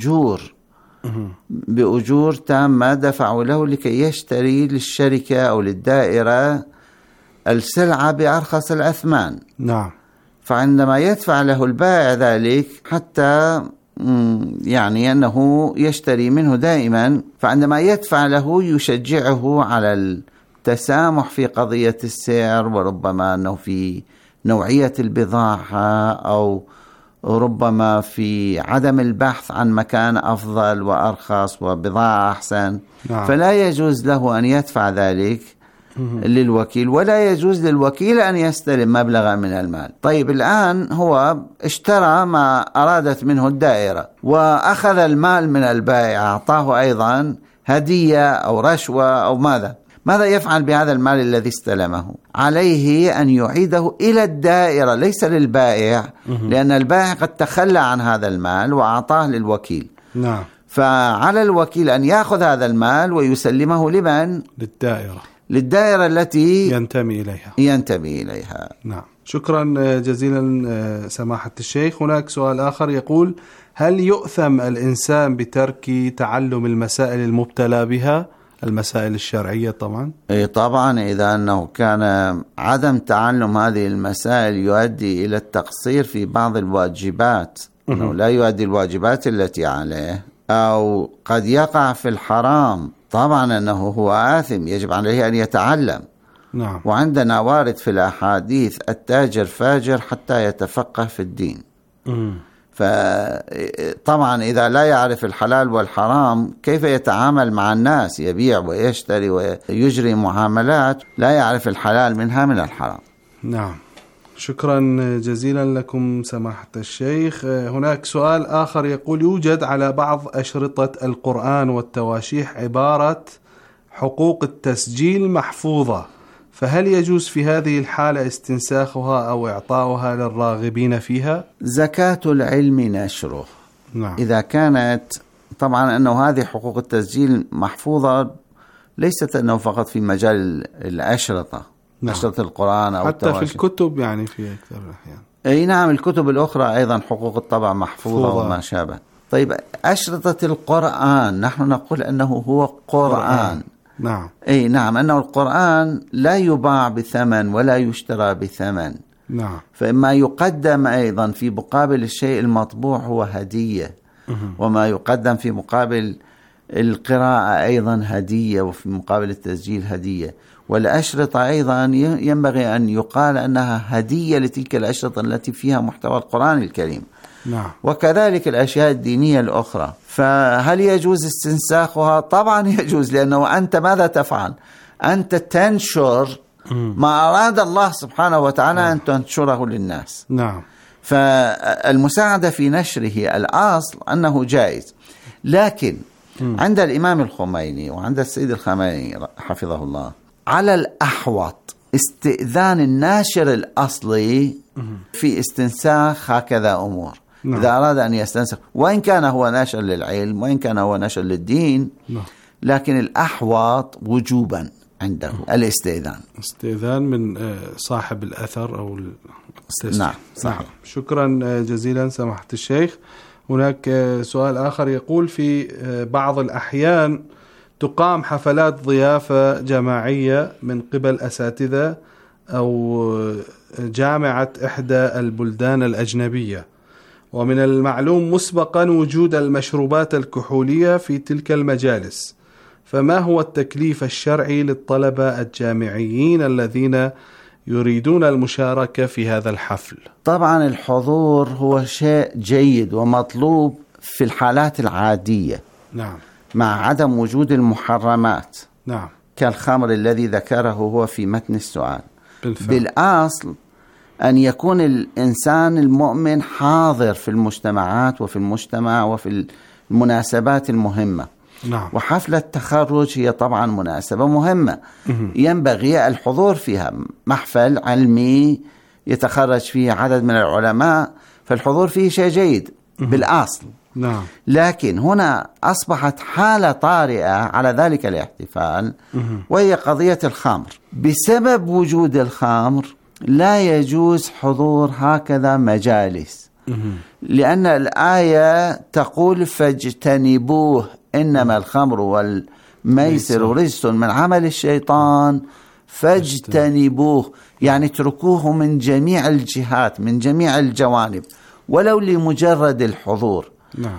T: بأجور تامة دفعوا له لكي يشتري للشركة أو للدائرة السلعة بأرخص الأثمان.
S: نعم.
T: فعندما يدفع له البائع ذلك حتى يعني أنه يشتري منه دائما، فعندما يدفع له يشجعه على التسامح في قضية السعر، وربما أنه في نوعية البضاعة أو ربما في عدم البحث عن مكان أفضل وأرخص وبضاعة أحسن.
S: نعم.
T: فلا يجوز له أن يدفع ذلك للوكيل، ولا يجوز للوكيل أن يستلم مبلغا من المال. طيب الآن هو اشترى ما أرادت منه الدائرة وأخذ المال من البائع، أعطاه أيضا هدية أو رشوة أو ماذا يفعل بهذا المال الذي استلمه؟ عليه أن يعيده إلى الدائرة ليس للبائع، لأن البائع قد تخلى عن هذا المال وأعطاه للوكيل.
S: نعم.
T: فعلى الوكيل أن يأخذ هذا المال ويسلمه لمن؟ للدائرة التي ينتمي إليها.
S: نعم. شكرا جزيلا سماحة الشيخ. هناك سؤال آخر يقول: هل يؤثم الإنسان بترك تعلم المسائل المبتلى بها، المسائل الشرعية طبعا؟
T: طبعا، إذا أنه كان عدم تعلم هذه المسائل يؤدي إلى التقصير في بعض الواجبات، أنه لا يؤدي الواجبات التي عليه، أو قد يقع في الحرام، طبعا أنه هو آثم، يجب عليه أن يتعلم.
S: نعم.
T: وعندنا وارد في الأحاديث: التاجر فاجر حتى يتفقه في الدين. فطبعا إذا لا يعرف الحلال والحرام كيف يتعامل مع الناس، يبيع ويشتري ويجري معاملات لا يعرف الحلال منها من الحرام.
S: نعم. شكرا جزيلا لكم سماحة الشيخ. هناك سؤال آخر يقول: يوجد على بعض أشرطة القرآن والتواشيح عبارة حقوق التسجيل محفوظة، فهل يجوز في هذه الحالة استنساخها أو إعطاؤها للراغبين فيها؟
T: زكاة العلم نشره.
S: نعم.
T: إذا كانت طبعا أنه هذه حقوق التسجيل محفوظة ليست أنه فقط في مجال الأشرطة. نعم. أشرطة القرآن أو
S: حتى في الكتب، يعني في أكثر الأحيان.
T: أي نعم، الكتب الأخرى أيضا حقوق الطبع محفوظة وما شابه. طيب أشرطة القرآن نحن نقول أنه هو قرآن.
S: نعم.
T: أي نعم، أنه القرآن لا يباع بثمن ولا يشترى بثمن.
S: نعم.
T: فإما يقدم أيضا في مقابل الشيء المطبوع هو هدية، وما يقدم في مقابل القراءة أيضا هدية، وفي مقابل التسجيل هدية. والأشرطة أيضا ينبغي أن يقال أنها هدية لتلك الأشرطة التي فيها محتوى القرآن الكريم.
S: نعم.
T: وكذلك الأشياء الدينية الأخرى. فهل يجوز استنساخها؟ طبعا يجوز، لأنه أنت ماذا تفعل؟ أنت تنشر ما أراد الله سبحانه وتعالى أن تنشره للناس.
S: نعم.
T: فالمساعدة في نشره الأصل أنه جائز، لكن عند الإمام الخميني وعند السيد الخميني حفظه الله على الأحوط استئذان الناشر الأصلي في استنساخ هكذا أمور.
S: نعم.
T: إذا أراد أن يستنسخ، وإن كان هو ناشر للعلم وإن كان هو ناشر للدين،
S: نعم.
T: لكن الأحوط وجوبا عنده
S: استئذان من صاحب الأثر أو
T: نعم. صحيح.
S: شكرا جزيلا سماحة الشيخ. هناك سؤال آخر يقول: في بعض الأحيان تقام حفلات ضيافة جماعية من قبل أساتذة أو جامعة إحدى البلدان الأجنبية، ومن المعلوم مسبقا وجود المشروبات الكحولية في تلك المجالس، فما هو التكليف الشرعي للطلبة الجامعيين الذين يريدون المشاركة في هذا الحفل؟
T: طبعا الحضور هو شيء جيد ومطلوب في الحالات العادية،
S: نعم،
T: مع عدم وجود المحرمات،
S: نعم،
T: كالخمر الذي ذكره هو في متن السؤال.
S: بالفعل.
T: بالأصل أن يكون الإنسان المؤمن حاضر في المجتمعات وفي المجتمع وفي المناسبات المهمة.
S: نعم.
T: وحفلة التخرج هي طبعا مناسبة مهمة ينبغي الحضور فيها، محفل علمي يتخرج فيه عدد من العلماء، فالحضور فيه شيء جيد بالأصل.
S: نعم.
T: لكن هنا أصبحت حالة طارئة على ذلك الاحتفال، وهي قضية الخمر. بسبب وجود الخمر لا يجوز حضور هكذا مجالس، لأن الآية تقول فاجتنبوه إنما الخمر والميسر رجس من عمل الشيطان فاجتنبوه، يعني اتركوه من جميع الجهات من جميع الجوانب ولو لمجرد الحضور.
S: نعم.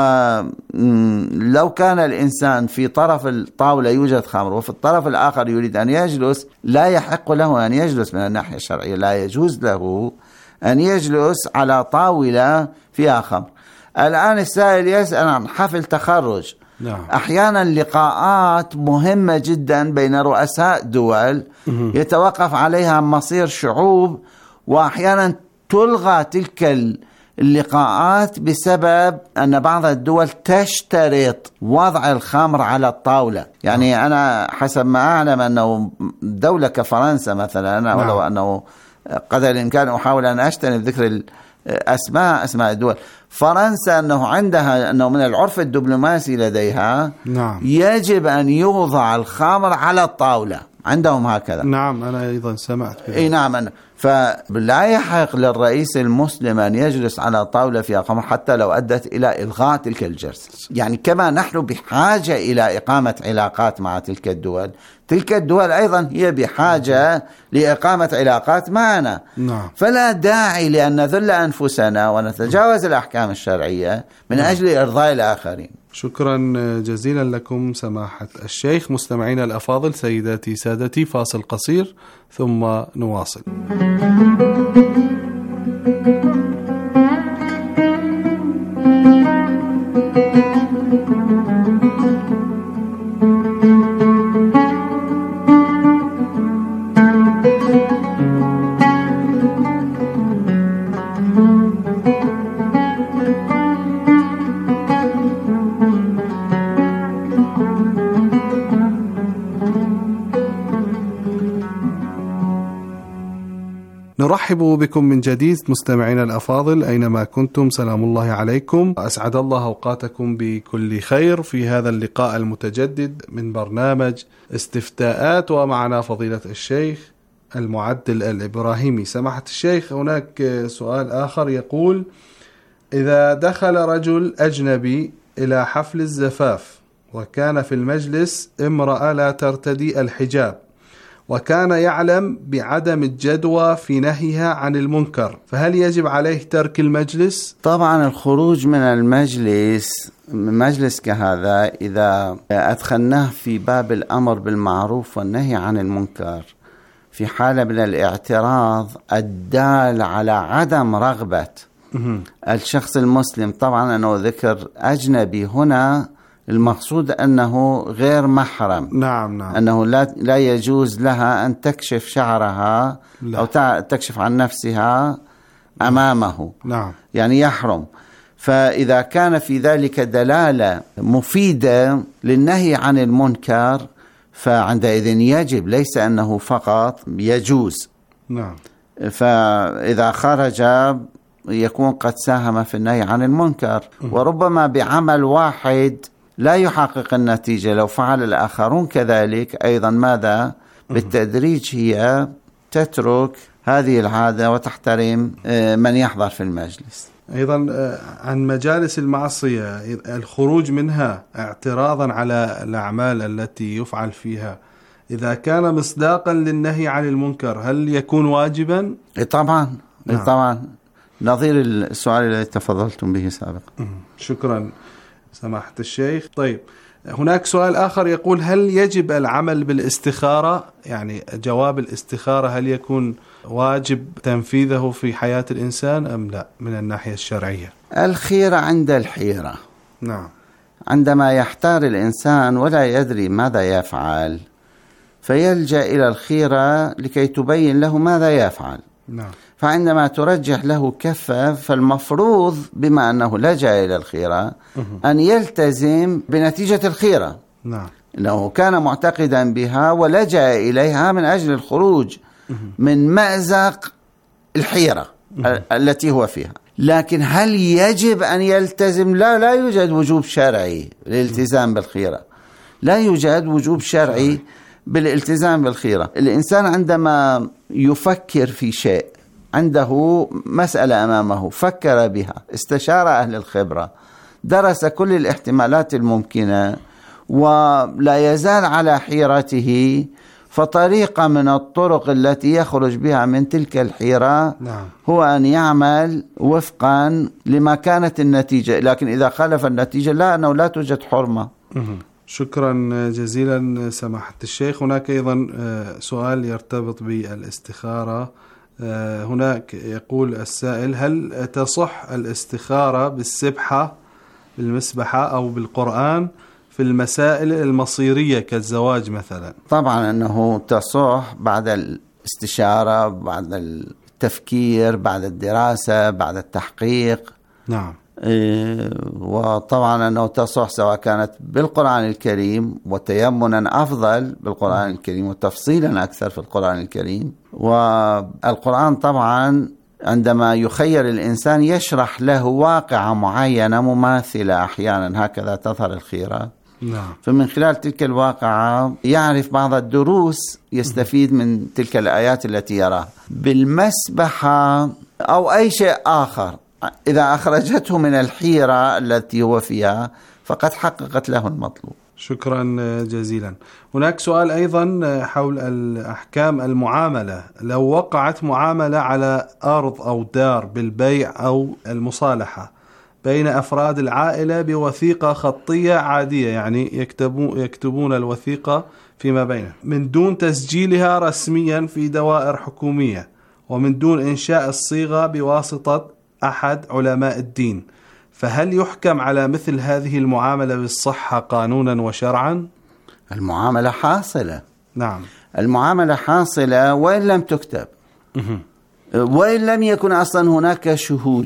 T: ولو كان الإنسان في طرف الطاولة يوجد خمر وفي الطرف الآخر يريد أن يجلس، لا يحق له أن يجلس من الناحية الشرعية، لا يجوز له أن يجلس على طاولة فيها خمر. الآن السائل يسأل عن حفل تخرج.
S: نعم.
T: أحيانا لقاءات مهمة جدا بين رؤساء دول يتوقف عليها مصير شعوب، وأحيانا تلغى تلك اللقاءات بسبب أن بعض الدول تشترط وضع الخمر على الطاولة. يعني أنا حسب ما أعلم أنه دولة كفرنسا مثلا، ولو أنه قدر الإمكان أحاول أن أجتنب ذكر أسماء الدول، فرنسا أنه عندها أنه من العرف الدبلوماسي لديها
S: نعم.
T: يجب أن يوضع الخمر على الطاولة، عندهم هكذا.
S: نعم، أنا أيضا سمعت كذا.
T: إيه نعم. فلا يحق للرئيس المسلم أن يجلس على طاولة فيها خمر حتى لو أدت إلى إلغاء تلك الجلسة. يعني كما نحن بحاجة إلى إقامة علاقات مع تلك الدول، تلك الدول أيضا هي بحاجة لإقامة علاقات معنا.
S: نعم.
T: فلا داعي لأن نذل أنفسنا ونتجاوز الأحكام الشرعية من أجل إرضاء الآخرين.
S: شكرا جزيلا لكم سماحة الشيخ. مستمعينا الأفاضل، سيداتي سادتي، فاصل قصير ثم نواصل. نرحب بكم من جديد مستمعينا الأفاضل أينما كنتم، سلام الله عليكم، أسعد الله أوقاتكم بكل خير في هذا اللقاء المتجدد من برنامج استفتاءات، ومعنا فضيلة الشيخ المعدل الإبراهيمي. سماحة الشيخ، هناك سؤال آخر يقول: إذا دخل رجل أجنبي إلى حفل الزفاف وكان في المجلس امرأة لا ترتدي الحجاب، وكان يعلم بعدم الجدوى في نهيها عن المنكر، فهل يجب عليه ترك المجلس؟
T: طبعا الخروج من المجلس، مجلس كهذا، إذا أدخلناه في باب الأمر بالمعروف والنهي عن المنكر في حالة من الاعتراض الدال على عدم رغبة الشخص المسلم، طبعا أنه ذكر أجنبي هنا المقصود أنه غير محرم.
S: نعم.
T: أنه لا يجوز لها أن تكشف شعرها أو تكشف عن نفسها أمامه.
S: نعم.
T: يعني يحرم. فإذا كان في ذلك دلالة مفيدة للنهي عن المنكر فعندئذ يجب، ليس أنه فقط يجوز.
S: نعم.
T: فإذا خرج يكون قد ساهم في النهي عن المنكر، وربما بعمل واحد لا يحقق النتيجة. لو فعل الآخرون كذلك أيضا، ماذا؟ بالتدريج هي تترك هذه العادة وتحترم من يحضر في المجلس.
S: أيضا عن مجالس المعصية، الخروج منها اعتراضا على الأعمال التي يفعل فيها إذا كان مصداقا للنهي عن المنكر هل يكون واجبا؟
T: طبعا. نعم. طبعا نظير السؤال الذي تفضلتم به سابقا.
S: شكرا سماحة الشيخ. طيب هناك سؤال آخر يقول هل يجب العمل بالاستخارة؟ يعني جواب الاستخارة هل يكون واجب تنفيذه في حياة الإنسان أم لا من الناحية الشرعية؟
T: الخيرة عند الحيرة.
S: نعم.
T: عندما يحتار الإنسان ولا يدري ماذا يفعل فيلجأ إلى الخيرة لكي تبين له ماذا يفعل.
S: نعم.
T: فعندما ترجح له كفة فالمفروض بما أنه لجأ إلى الخيرة أن يلتزم بنتيجة الخيرة.
S: نعم.
T: إنه كان معتقدا بها ولجأ إليها من أجل الخروج من مأزق الحيرة التي هو فيها. لكن هل يجب أن يلتزم؟ لا يوجد وجوب شرعي للالتزام بالخيرة. لا يوجد وجوب شرعي بالالتزام بالخيرة. الإنسان عندما يفكر في شيء، عنده مسألة أمامه، فكر بها، استشار أهل الخبرة، درس كل الاحتمالات الممكنة ولا يزال على حيرته، فطريقة من الطرق التي يخرج بها من تلك الحيرة هو أن يعمل وفقا لما كانت النتيجة. لكن إذا خالف النتيجة أنه لا توجد حرمة.
S: شكرا جزيلا سماحة الشيخ. هناك أيضا سؤال يرتبط بالاستخارة. هناك يقول السائل هل تصح الاستخارة بالمسبحة أو بالقرآن في المسائل المصيرية كالزواج مثلا؟
T: طبعا أنه تصح بعد الاستشارة، بعد التفكير، بعد الدراسة، بعد التحقيق.
S: نعم.
T: وطبعا أنه تصح سواء كانت بالقرآن الكريم وتيمنا أفضل بالقرآن الكريم وتفصيلا أكثر في القرآن الكريم. والقرآن طبعا عندما يخير الإنسان يشرح له واقعة معينة مماثلة، أحيانا هكذا تظهر الخيرة.
S: نعم.
T: فمن خلال تلك الواقعة يعرف بعض الدروس يستفيد من تلك الآيات التي يراها. بالمسبحة أو أي شيء آخر إذا أخرجته من الحيرة التي هو فيها فقد حققت له المطلوب.
S: شكرا جزيلا. هناك سؤال أيضا حول الأحكام المعاملة. لو وقعت معاملة على أرض أو دار بالبيع أو المصالحة بين أفراد العائلة بوثيقة خطية عادية، يعني يكتبون الوثيقة فيما بينهم من دون تسجيلها رسميا في دوائر حكومية ومن دون إنشاء الصيغة بواسطة أحد علماء الدين، فهل يحكم على مثل هذه المعاملة بالصحة قانونا وشرعا؟
T: المعاملة حاصلة.
S: نعم.
T: المعاملة حاصلة وإن لم تكتب، وإن لم يكن أصلا هناك شهود.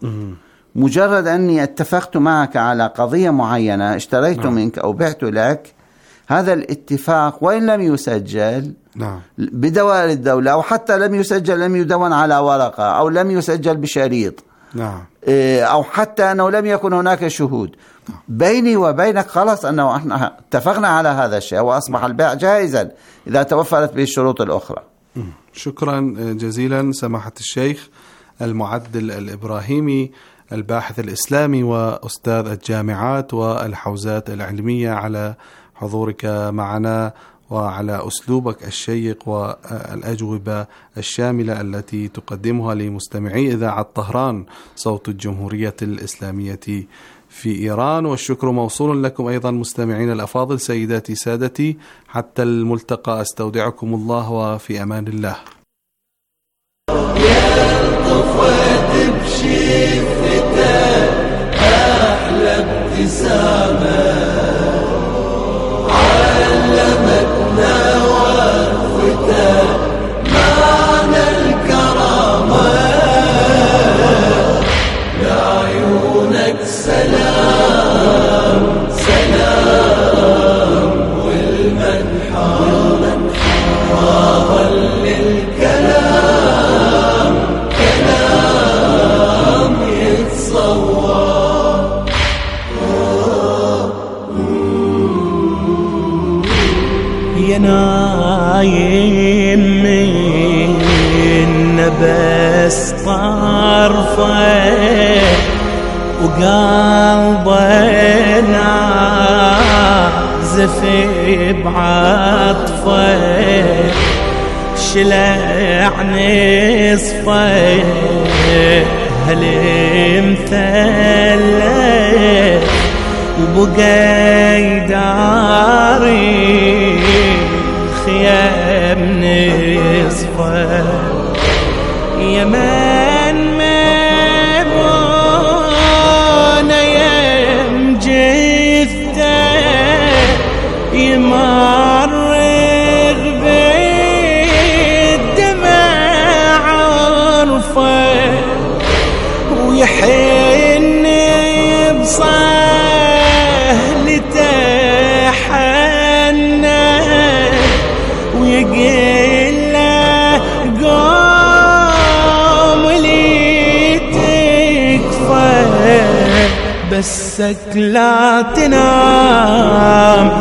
T: مجرد أني اتفقت معك على قضية معينة، اشتريت منك أو بعت لك، هذا الاتفاق وإن لم يسجل بدوائر الدولة أو حتى لم يسجل، لم يدون على ورقة أو لم يسجل بشريط، أو حتى أنه لم يكن هناك شهود بيني وبينك، خلاص أنه احنا اتفقنا على هذا الشيء وأصبح البيع جائزا إذا توفرت به الشروط الأخرى.
S: شكرا جزيلا سماحة الشيخ المعدل الإبراهيمي، الباحث الإسلامي وأستاذ الجامعات والحوزات العلمية، على حضورك معنا وعلى أسلوبك الشيق والأجوبة الشاملة التي تقدمها لمستمعي إذاعة طهران صوت الجمهورية الإسلامية في إيران. والشكر موصول لكم أيضا مستمعين الأفاضل. سيداتي سادتي، حتى الملتقى أستودعكم الله وفي أمان الله.
K: تمشي فتاة أحلى ابتسامة علمتنا وفتاة معنى الكرامة، لعيونك سلام سلام والمنحى ظل الكلام كلام يتصور. يا نايم من نبس طرفه وقلبنا واعزف بعطفه شلع نصفه هالمثلث وبقى يداري الخيام نصفه يمن مبونة يم جثة يمرغ بالدمع عرفه ويحن بصهلته حنه ويقل له قوم لي تكفى بسك لا تنام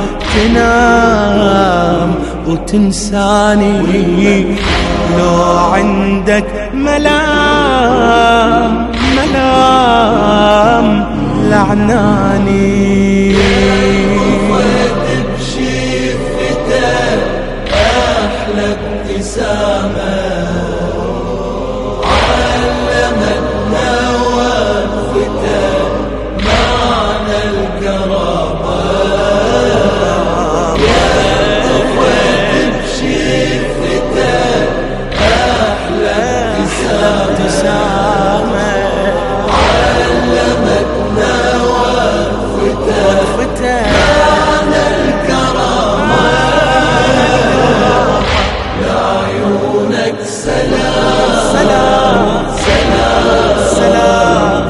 K: وتنساني لو عندك ملام لعناني
P: بشفتك أحلى ابتسامة علمتنا وقفتك معنى القرابة يا طفلت بشفتك أحلى ابتسامة علمتنا وقفتك معنى الكرامة يا عيونك سلام سلام سلام سلام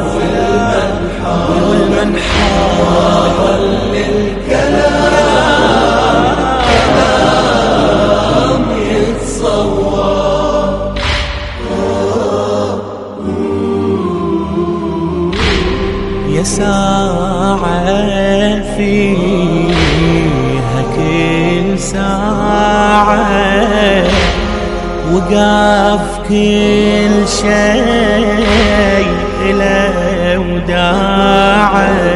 P: والمنحى للكلام يتصور يا ساعة فيها كل ساعة وقف كل شيء إلى وداعه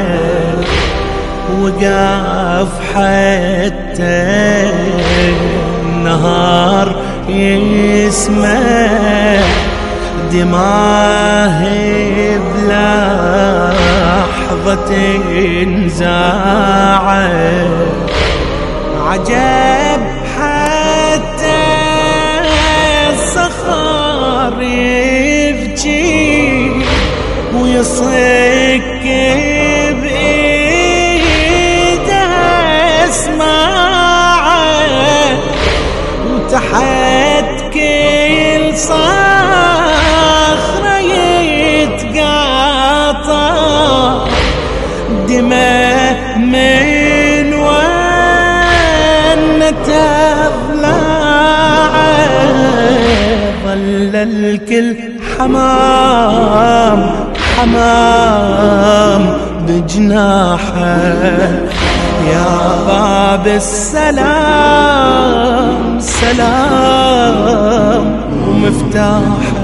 P: وقف حتى النهار يسمع دماه بلحظة انزاعه عجب حتى الصخر يبكي ويصك بإيده اسمعه وتحت كل صخرة يتقاطع دمه من وين تبلعه ظل الكل حمام بجناحه يا باب السلام سلام ومفتاحه